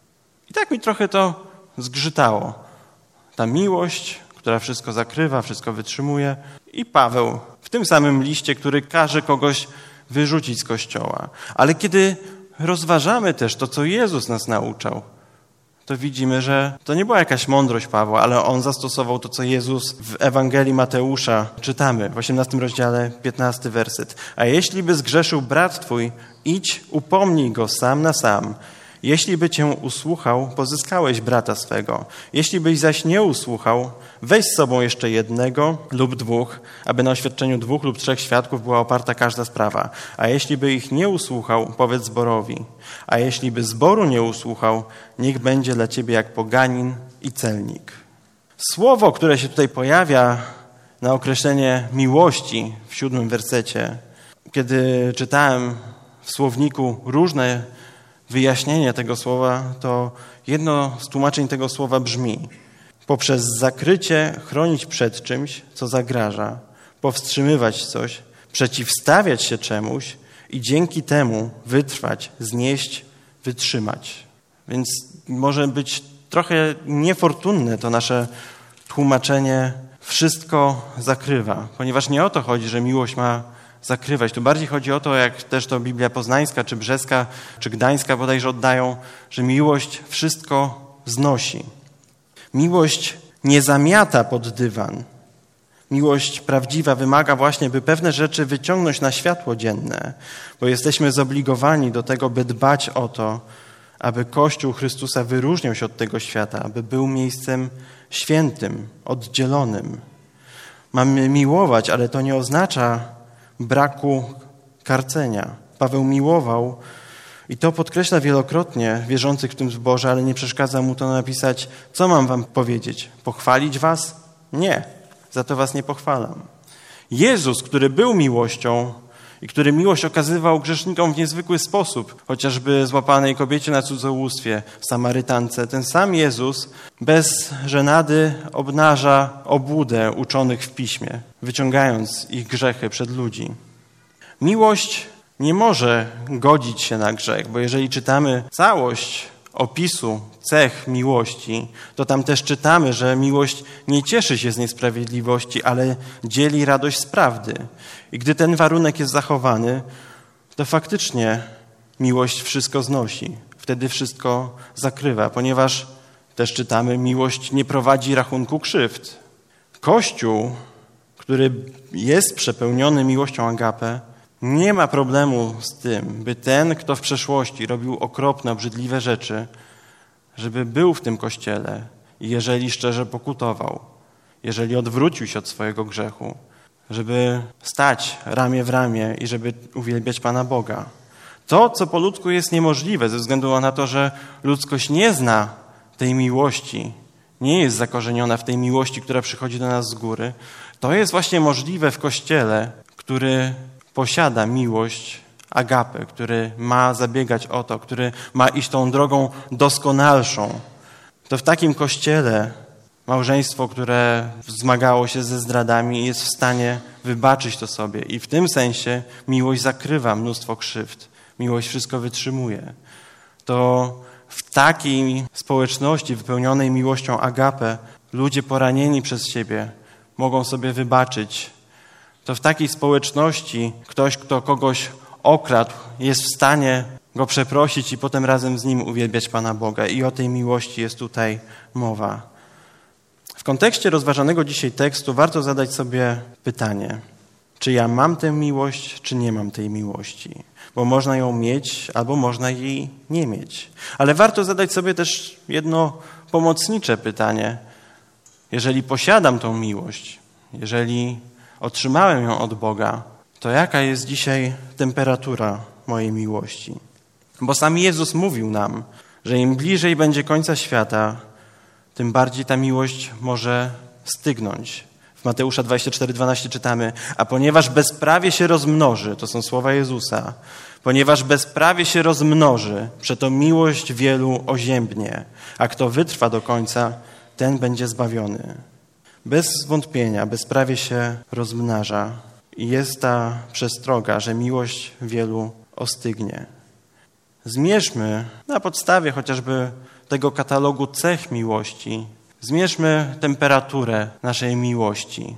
Speaker 1: I tak mi trochę to zgrzytało. Ta miłość, która wszystko zakrywa, wszystko wytrzymuje. I Paweł w tym samym liście, który każe kogoś wyrzucić z kościoła. Ale kiedy rozważamy też to, co Jezus nas nauczał, to widzimy, że to nie była jakaś mądrość Pawła, ale on zastosował to, co Jezus w Ewangelii Mateusza czytamy w osiemnastym rozdziale, piętnasty werset. A jeśli by zgrzeszył brat twój, idź, upomnij go sam na sam. Jeśli by cię usłuchał, pozyskałeś brata swego. Jeśli byś zaś nie usłuchał, weź z sobą jeszcze jednego lub dwóch, aby na oświadczeniu dwóch lub trzech świadków była oparta każda sprawa. A jeśli by ich nie usłuchał, powiedz zborowi. A jeśli by zboru nie usłuchał, niech będzie dla ciebie jak poganin i celnik. Słowo, które się tutaj pojawia na określenie miłości w siódmym wersecie, kiedy czytałem w słowniku różne wyjaśnienie tego słowa, to jedno z tłumaczeń tego słowa brzmi: poprzez zakrycie chronić przed czymś, co zagraża, powstrzymywać coś, przeciwstawiać się czemuś i dzięki temu wytrwać, znieść, wytrzymać. Więc może być trochę niefortunne to nasze tłumaczenie wszystko zakrywa, ponieważ nie o to chodzi, że miłość ma zakrywać. Tu bardziej chodzi o to, jak też to Biblia Poznańska, czy Brzeska, czy Gdańska bodajże oddają, że miłość wszystko znosi. Miłość nie zamiata pod dywan. Miłość prawdziwa wymaga właśnie, by pewne rzeczy wyciągnąć na światło dzienne, bo jesteśmy zobligowani do tego, by dbać o to, aby Kościół Chrystusa wyróżniał się od tego świata, aby był miejscem świętym, oddzielonym. Mamy miłować, ale to nie oznacza braku karcenia. Paweł miłował i to podkreśla wielokrotnie wierzących w tym zborze, ale nie przeszkadza mu to napisać, co mam wam powiedzieć? Pochwalić was? Nie, za to was nie pochwalam. Jezus, który był miłością i który miłość okazywał grzesznikom w niezwykły sposób, chociażby złapanej kobiecie na cudzołóstwie, Samarytance, ten sam Jezus bez żenady obnaża obłudę uczonych w Piśmie, wyciągając ich grzechy przed ludzi. Miłość nie może godzić się na grzech, bo jeżeli czytamy całość opisu cech miłości, to tam też czytamy, że miłość nie cieszy się z niesprawiedliwości, ale dzieli radość z prawdy. I gdy ten warunek jest zachowany, to faktycznie miłość wszystko znosi. Wtedy wszystko zakrywa, ponieważ też czytamy, miłość nie prowadzi rachunku krzywd. Kościół, który jest przepełniony miłością agape, nie ma problemu z tym, by ten, kto w przeszłości robił okropne, obrzydliwe rzeczy, żeby był w tym kościele i jeżeli szczerze pokutował, jeżeli odwrócił się od swojego grzechu, żeby stać ramię w ramię i żeby uwielbiać Pana Boga. To, co po ludzku jest niemożliwe, ze względu na to, że ludzkość nie zna tej miłości, nie jest zakorzeniona w tej miłości, która przychodzi do nas z góry, to jest właśnie możliwe w Kościele, który posiada miłość agape, który ma zabiegać o to, który ma iść tą drogą doskonalszą. To w takim Kościele małżeństwo, które zmagało się ze zdradami, jest w stanie wybaczyć to sobie. I w tym sensie miłość zakrywa mnóstwo krzywd. Miłość wszystko wytrzymuje. To w takiej społeczności wypełnionej miłością agape ludzie poranieni przez siebie mogą sobie wybaczyć. To w takiej społeczności ktoś, kto kogoś okradł, jest w stanie go przeprosić i potem razem z nim uwielbiać Pana Boga. I o tej miłości jest tutaj mowa. W kontekście rozważanego dzisiaj tekstu warto zadać sobie pytanie, czy ja mam tę miłość, czy nie mam tej miłości. Bo można ją mieć, albo można jej nie mieć. Ale warto zadać sobie też jedno pomocnicze pytanie. Jeżeli posiadam tą miłość, jeżeli otrzymałem ją od Boga, to jaka jest dzisiaj temperatura mojej miłości? Bo sam Jezus mówił nam, że im bliżej będzie końca świata, tym bardziej ta miłość może stygnąć. W Mateusza dwadzieścia cztery dwanaście czytamy, a ponieważ bezprawie się rozmnoży, to są słowa Jezusa, ponieważ bezprawie się rozmnoży, przeto miłość wielu oziębnie, a kto wytrwa do końca, ten będzie zbawiony. Bez wątpienia bezprawie się rozmnaża i jest ta przestroga, że miłość wielu ostygnie. Zmierzmy na podstawie chociażby tego katalogu cech miłości, zmierzmy temperaturę naszej miłości.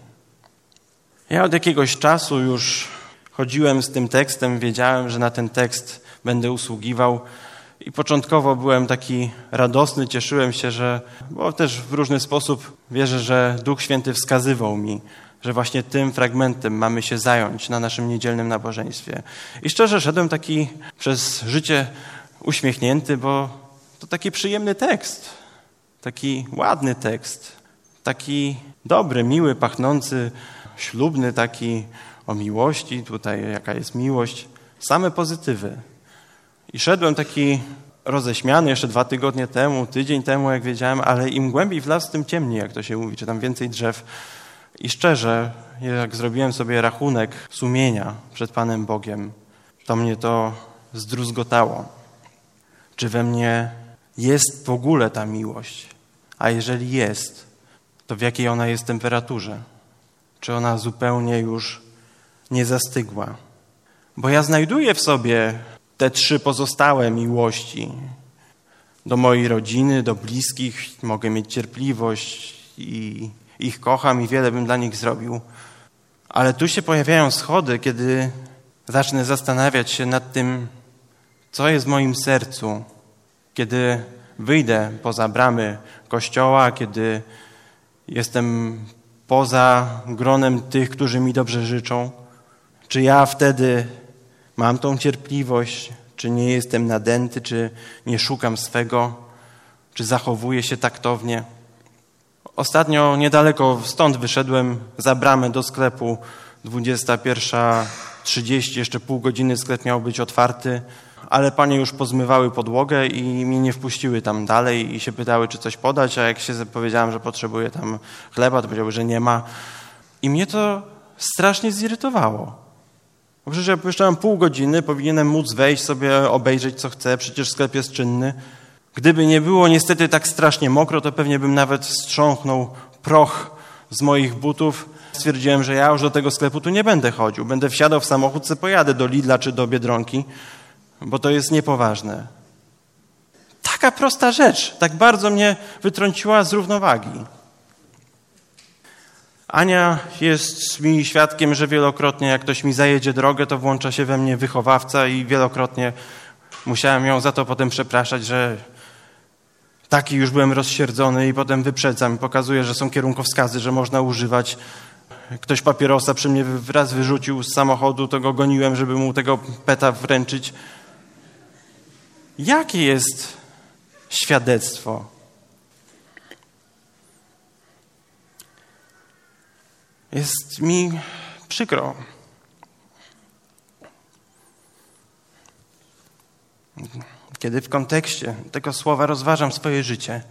Speaker 1: Ja od jakiegoś czasu już chodziłem z tym tekstem, wiedziałem, że na ten tekst będę usługiwał i początkowo byłem taki radosny, cieszyłem się, że, bo też w różny sposób wierzę, że Duch Święty wskazywał mi, że właśnie tym fragmentem mamy się zająć na naszym niedzielnym nabożeństwie. I szczerze szedłem taki przez życie uśmiechnięty, bo to taki przyjemny tekst, taki ładny tekst, taki dobry, miły, pachnący, ślubny, taki o miłości, tutaj jaka jest miłość, same pozytywy. I szedłem taki roześmiany jeszcze dwa tygodnie temu, tydzień temu, jak wiedziałem, ale im głębiej w las, tym ciemniej, jak to się mówi, czy tam więcej drzew. I szczerze, jak zrobiłem sobie rachunek sumienia przed Panem Bogiem, to mnie to zdruzgotało. Czy we mnie jest w ogóle ta miłość? A jeżeli jest, to w jakiej ona jest temperaturze? Czy ona zupełnie już nie zastygła? Bo ja znajduję w sobie te trzy pozostałe miłości. Do mojej rodziny, do bliskich mogę mieć cierpliwość i ich kocham i wiele bym dla nich zrobił. Ale tu się pojawiają schody, kiedy zacznę zastanawiać się nad tym, co jest w moim sercu, kiedy wyjdę poza bramy kościoła, kiedy jestem poza gronem tych, którzy mi dobrze życzą? Czy ja wtedy mam tą cierpliwość? Czy nie jestem nadęty? Czy nie szukam swego? Czy zachowuję się taktownie? Ostatnio niedaleko stąd wyszedłem za bramę do sklepu. dwudziesta pierwsza trzydzieści, jeszcze pół godziny sklep miał być otwarty, ale panie już pozmywały podłogę i mnie nie wpuściły tam dalej i się pytały, czy coś podać, a jak się powiedziałem, że potrzebuję tam chleba, to powiedziały, że nie ma. I mnie to strasznie zirytowało. Bo przecież ja jeszcze pół godziny, powinienem móc wejść sobie, obejrzeć co chcę, przecież sklep jest czynny. Gdyby nie było niestety tak strasznie mokro, to pewnie bym nawet strząknął proch z moich butów. Stwierdziłem, że ja już do tego sklepu tu nie będę chodził. Będę wsiadał w samochód, co pojadę do Lidla czy do Biedronki, bo to jest niepoważne. Taka prosta rzecz, tak bardzo mnie wytrąciła z równowagi. Ania jest mi świadkiem, że wielokrotnie jak ktoś mi zajedzie drogę, to włącza się we mnie wychowawca i wielokrotnie musiałem ją za to potem przepraszać, że taki już byłem rozsierdzony i potem wyprzedzam i pokazuję, że są kierunkowskazy, że można używać. Ktoś papierosa przy mnie raz wyrzucił z samochodu, to go goniłem, żeby mu tego peta wręczyć. Jakie jest świadectwo? Jest mi przykro. Kiedy w kontekście tego słowa rozważam swoje życie,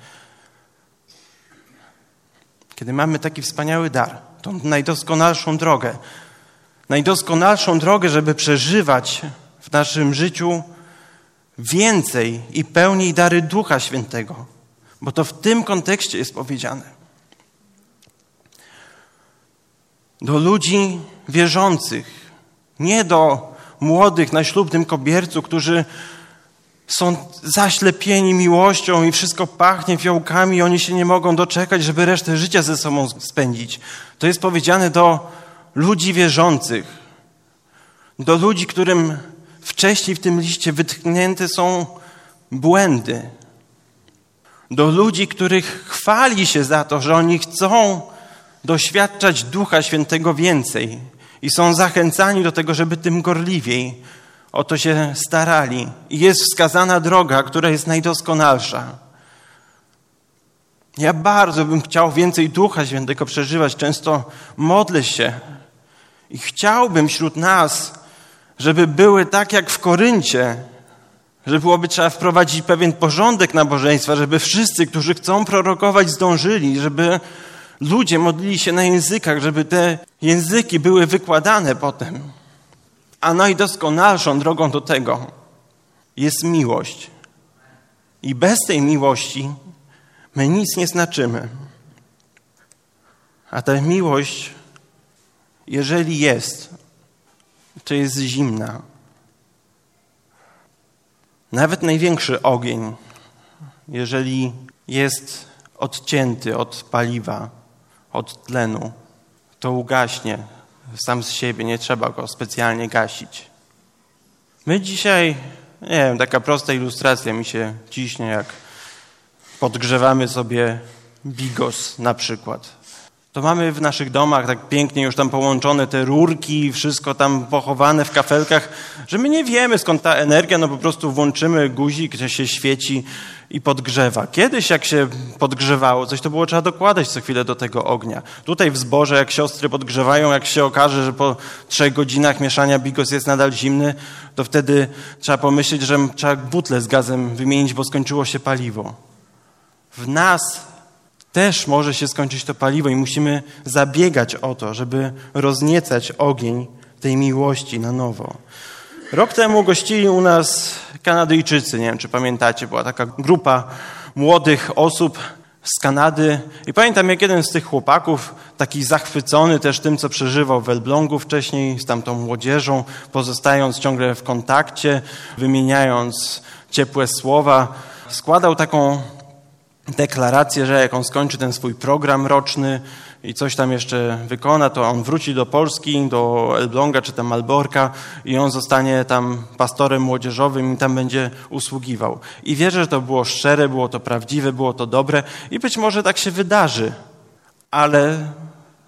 Speaker 1: kiedy mamy taki wspaniały dar, tą najdoskonalszą drogę, najdoskonalszą drogę, żeby przeżywać w naszym życiu więcej i pełniej dary Ducha Świętego, bo to w tym kontekście jest powiedziane. Do ludzi wierzących, nie do młodych na ślubnym kobiercu, którzy są zaślepieni miłością i wszystko pachnie fiołkami i oni się nie mogą doczekać, żeby resztę życia ze sobą spędzić. To jest powiedziane do ludzi wierzących, do ludzi, którym wcześniej w tym liście wytknięte są błędy, do ludzi, których chwali się za to, że oni chcą doświadczać Ducha Świętego więcej i są zachęcani do tego, żeby tym gorliwiej o to się starali. I jest wskazana droga, która jest najdoskonalsza. Ja bardzo bym chciał więcej Ducha Świętego przeżywać. Często modlę się i chciałbym wśród nas, żeby były tak jak w Koryncie, że byłoby trzeba wprowadzić pewien porządek nabożeństwa, żeby wszyscy, którzy chcą prorokować, zdążyli, żeby ludzie modlili się na językach, żeby te języki były wykładane potem. A najdoskonalszą drogą do tego jest miłość. I bez tej miłości my nic nie znaczymy. A ta miłość, jeżeli jest, to jest zimna. Nawet największy ogień, jeżeli jest odcięty od paliwa, od tlenu, to ugaśnie sam z siebie, nie trzeba go specjalnie gasić. My dzisiaj, nie wiem, taka prosta ilustracja mi się ciśnie, jak podgrzewamy sobie bigos na przykład. To mamy w naszych domach tak pięknie już tam połączone te rurki, wszystko tam pochowane w kafelkach, że my nie wiemy skąd ta energia, no po prostu włączymy guzik, że się świeci i podgrzewa. Kiedyś jak się podgrzewało coś, to było trzeba dokładać co chwilę do tego ognia. Tutaj w zborze jak siostry podgrzewają, jak się okaże, że po trzech godzinach mieszania bigos jest nadal zimny, to wtedy trzeba pomyśleć, że trzeba butlę z gazem wymienić, bo skończyło się paliwo. W nas też może się skończyć to paliwo i musimy zabiegać o to, żeby rozniecać ogień tej miłości na nowo. Rok temu gościli u nas Kanadyjczycy, nie wiem czy pamiętacie, była taka grupa młodych osób z Kanady i pamiętam jak jeden z tych chłopaków, taki zachwycony też tym, co przeżywał w Elblągu wcześniej, z tamtą młodzieżą, pozostając ciągle w kontakcie, wymieniając ciepłe słowa, składał taką deklarację, że jak on skończy ten swój program roczny i coś tam jeszcze wykona, to on wróci do Polski, do Elbląga czy tam Malborka i on zostanie tam pastorem młodzieżowym i tam będzie usługiwał. I wierzę, że to było szczere, było to prawdziwe, było to dobre i być może tak się wydarzy. Ale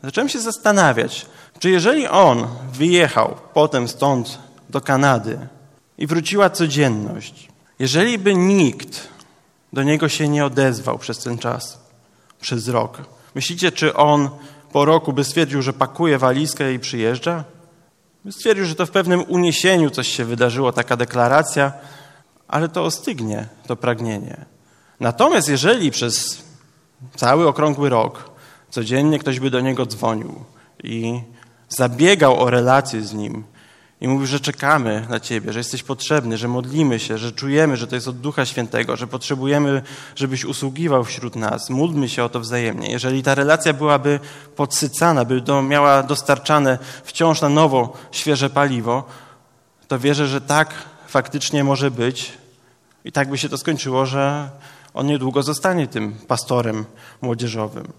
Speaker 1: zacząłem się zastanawiać, czy jeżeli on wyjechał potem stąd do Kanady i wróciła codzienność, jeżeli by nikt do niego się nie odezwał przez ten czas, przez rok, myślicie, czy on po roku by stwierdził, że pakuje walizkę i przyjeżdża? By stwierdził, że to w pewnym uniesieniu coś się wydarzyło, taka deklaracja, ale to ostygnie, to pragnienie. Natomiast jeżeli przez cały okrągły rok codziennie ktoś by do niego dzwonił i zabiegał o relację z nim i mówił, że czekamy na Ciebie, że jesteś potrzebny, że modlimy się, że czujemy, że to jest od Ducha Świętego, że potrzebujemy, żebyś usługiwał wśród nas, módlmy się o to wzajemnie. Jeżeli ta relacja byłaby podsycana, by do, miała dostarczane wciąż na nowo świeże paliwo, to wierzę, że tak faktycznie może być i tak by się to skończyło, że on niedługo zostanie tym pastorem młodzieżowym.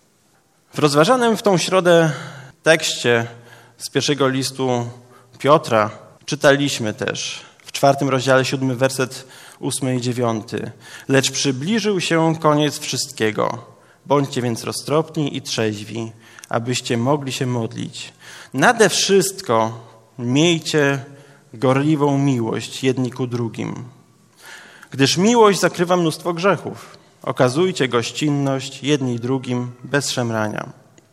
Speaker 1: W rozważanym w tą środę tekście z pierwszego listu Piotra czytaliśmy też w czwartym rozdziale, siódmy werset, ósmy i dziewiąty. Lecz przybliżył się koniec wszystkiego. Bądźcie więc roztropni i trzeźwi, abyście mogli się modlić. Nade wszystko miejcie gorliwą miłość jedni ku drugim. Gdyż miłość zakrywa mnóstwo grzechów. Okazujcie gościnność jedni drugim bez szemrania.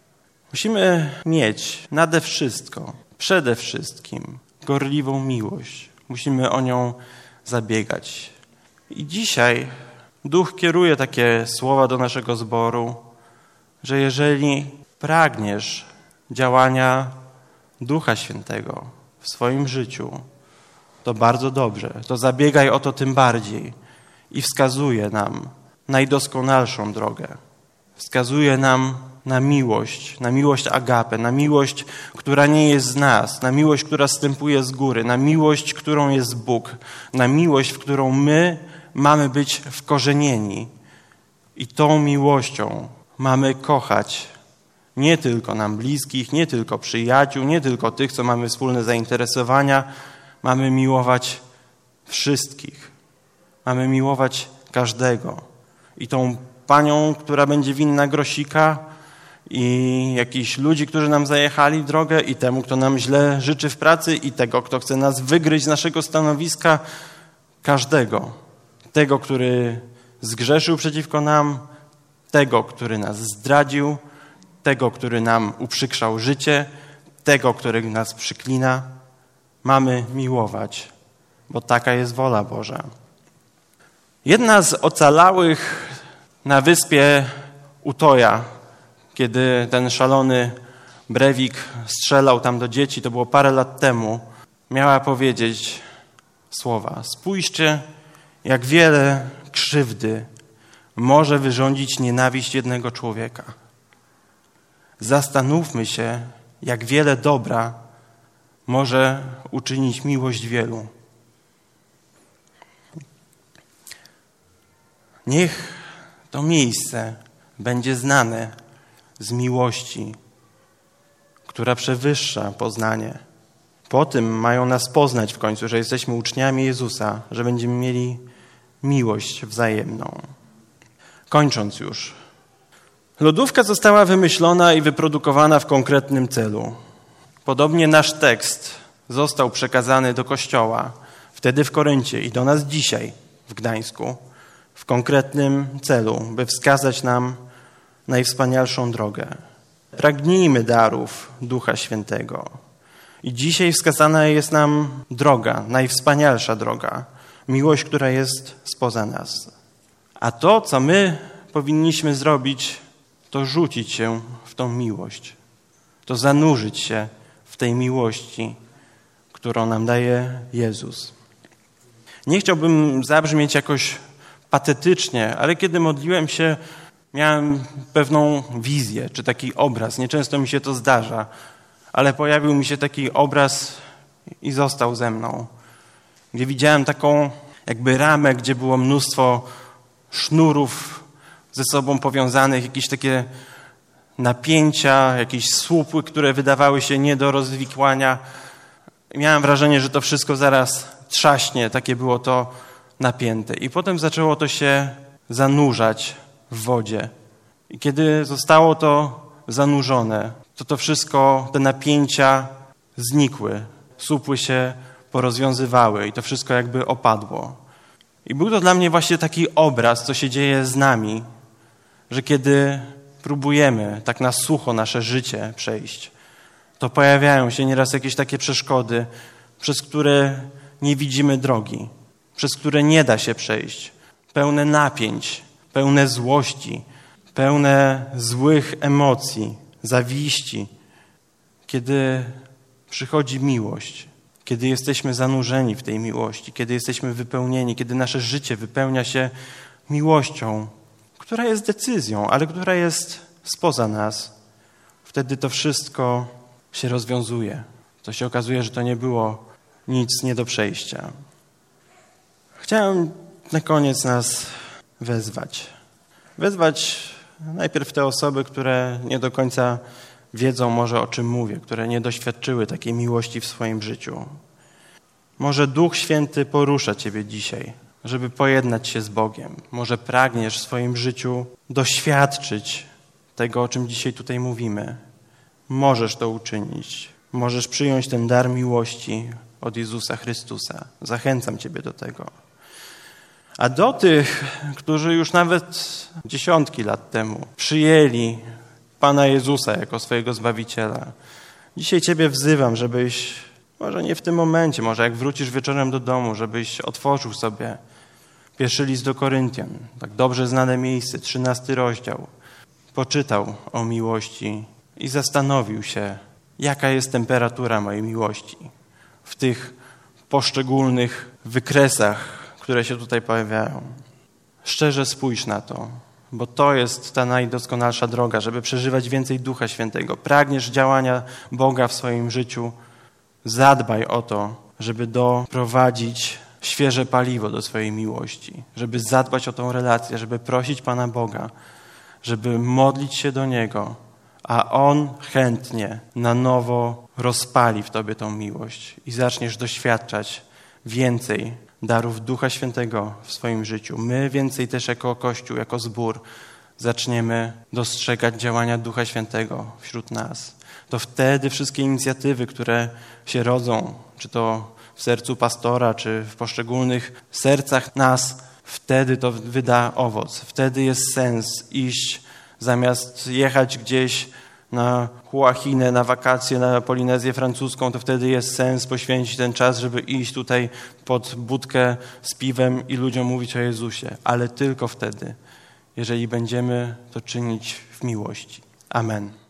Speaker 1: Musimy mieć nade wszystko, przede wszystkim gorliwą miłość. Musimy o nią zabiegać. I dzisiaj Duch kieruje takie słowa do naszego zboru, że jeżeli pragniesz działania Ducha Świętego w swoim życiu, to bardzo dobrze, to zabiegaj o to tym bardziej i wskazuje nam najdoskonalszą drogę. Wskazuje nam na miłość, na miłość agapę, na miłość, która nie jest z nas, na miłość, która zstępuje z góry, na miłość, którą jest Bóg, na miłość, w którą my mamy być wkorzenieni. I tą miłością mamy kochać nie tylko nam bliskich, nie tylko przyjaciół, nie tylko tych, co mamy wspólne zainteresowania. Mamy miłować wszystkich. Mamy miłować każdego. I tą panią, która będzie winna grosika, i jakichś ludzi, którzy nam zajechali w drogę, i temu, kto nam źle życzy w pracy, i tego, kto chce nas wygryźć z naszego stanowiska, każdego. Tego, który zgrzeszył przeciwko nam, tego, który nas zdradził, tego, który nam uprzykrzał życie, tego, który nas przyklina. Mamy miłować, bo taka jest wola Boża. Jedna z ocalałych na wyspie Utoja, kiedy ten szalony Breivik strzelał tam do dzieci, to było parę lat temu, miała powiedzieć słowa: spójrzcie, jak wiele krzywdy może wyrządzić nienawiść jednego człowieka. Zastanówmy się, jak wiele dobra może uczynić miłość wielu. Niech to miejsce będzie znane z miłości, która przewyższa poznanie. Po tym mają nas poznać w końcu, że jesteśmy uczniami Jezusa, że będziemy mieli miłość wzajemną. Kończąc już. Lodówka została wymyślona i wyprodukowana w konkretnym celu. Podobnie nasz tekst został przekazany do Kościoła, wtedy w Koryncie i do nas dzisiaj w Gdańsku, w konkretnym celu, by wskazać nam najwspanialszą drogę. Pragnijmy darów Ducha Świętego. I dzisiaj wskazana jest nam droga, najwspanialsza droga, miłość, która jest spoza nas. A to, co my powinniśmy zrobić, to rzucić się w tą miłość, to zanurzyć się w tej miłości, którą nam daje Jezus. Nie chciałbym zabrzmieć jakoś patetycznie, ale kiedy modliłem się, miałem pewną wizję, czy taki obraz. Nieczęsto mi się to zdarza, ale pojawił mi się taki obraz i został ze mną, gdzie widziałem taką jakby ramę, gdzie było mnóstwo sznurów ze sobą powiązanych, jakieś takie napięcia, jakieś słupy, które wydawały się nie do rozwikłania. Miałem wrażenie, że to wszystko zaraz trzaśnie, takie było to napięte. I potem zaczęło to się zanurzać w wodzie. I kiedy zostało to zanurzone, to to wszystko, te napięcia znikły, słupły się porozwiązywały i to wszystko jakby opadło. I był to dla mnie właśnie taki obraz, co się dzieje z nami, że kiedy próbujemy tak na sucho nasze życie przejść, to pojawiają się nieraz jakieś takie przeszkody, przez które nie widzimy drogi, przez które nie da się przejść, pełne napięć, pełne złości, pełne złych emocji, zawiści. Kiedy przychodzi miłość, kiedy jesteśmy zanurzeni w tej miłości, kiedy jesteśmy wypełnieni, kiedy nasze życie wypełnia się miłością, która jest decyzją, ale która jest spoza nas, wtedy to wszystko się rozwiązuje. To się okazuje, że to nie było nic nie do przejścia. Chciałem na koniec nas wezwać. Wezwać najpierw te osoby, które nie do końca wiedzą może o czym mówię, które nie doświadczyły takiej miłości w swoim życiu. Może Duch Święty porusza ciebie dzisiaj, żeby pojednać się z Bogiem. Może pragniesz w swoim życiu doświadczyć tego, o czym dzisiaj tutaj mówimy. Możesz to uczynić. Możesz przyjąć ten dar miłości od Jezusa Chrystusa. Zachęcam ciebie do tego. A do tych, którzy już nawet dziesiątki lat temu przyjęli Pana Jezusa jako swojego Zbawiciela, dzisiaj ciebie wzywam, żebyś, może nie w tym momencie, może jak wrócisz wieczorem do domu, żebyś otworzył sobie pierwszy list do Koryntian, tak dobrze znane miejsce, trzynasty rozdział, poczytał o miłości i zastanowił się, jaka jest temperatura mojej miłości w tych poszczególnych wykresach, które się tutaj pojawiają. Szczerze spójrz na to, bo to jest ta najdoskonalsza droga, żeby przeżywać więcej Ducha Świętego. Pragniesz działania Boga w swoim życiu, zadbaj o to, żeby doprowadzić świeże paliwo do swojej miłości, żeby zadbać o tą relację, żeby prosić Pana Boga, żeby modlić się do Niego, a On chętnie na nowo rozpali w tobie tą miłość i zaczniesz doświadczać więcej darów Ducha Świętego w swoim życiu. My więcej też jako Kościół, jako zbór zaczniemy dostrzegać działania Ducha Świętego wśród nas. To wtedy wszystkie inicjatywy, które się rodzą, czy to w sercu pastora, czy w poszczególnych sercach nas, wtedy to wyda owoc. Wtedy jest sens iść, zamiast jechać gdzieś na Huachinę, na wakacje, na Polinezję francuską, to wtedy jest sens poświęcić ten czas, żeby iść tutaj pod budkę z piwem i ludziom mówić o Jezusie. Ale tylko wtedy, jeżeli będziemy to czynić w miłości. Amen.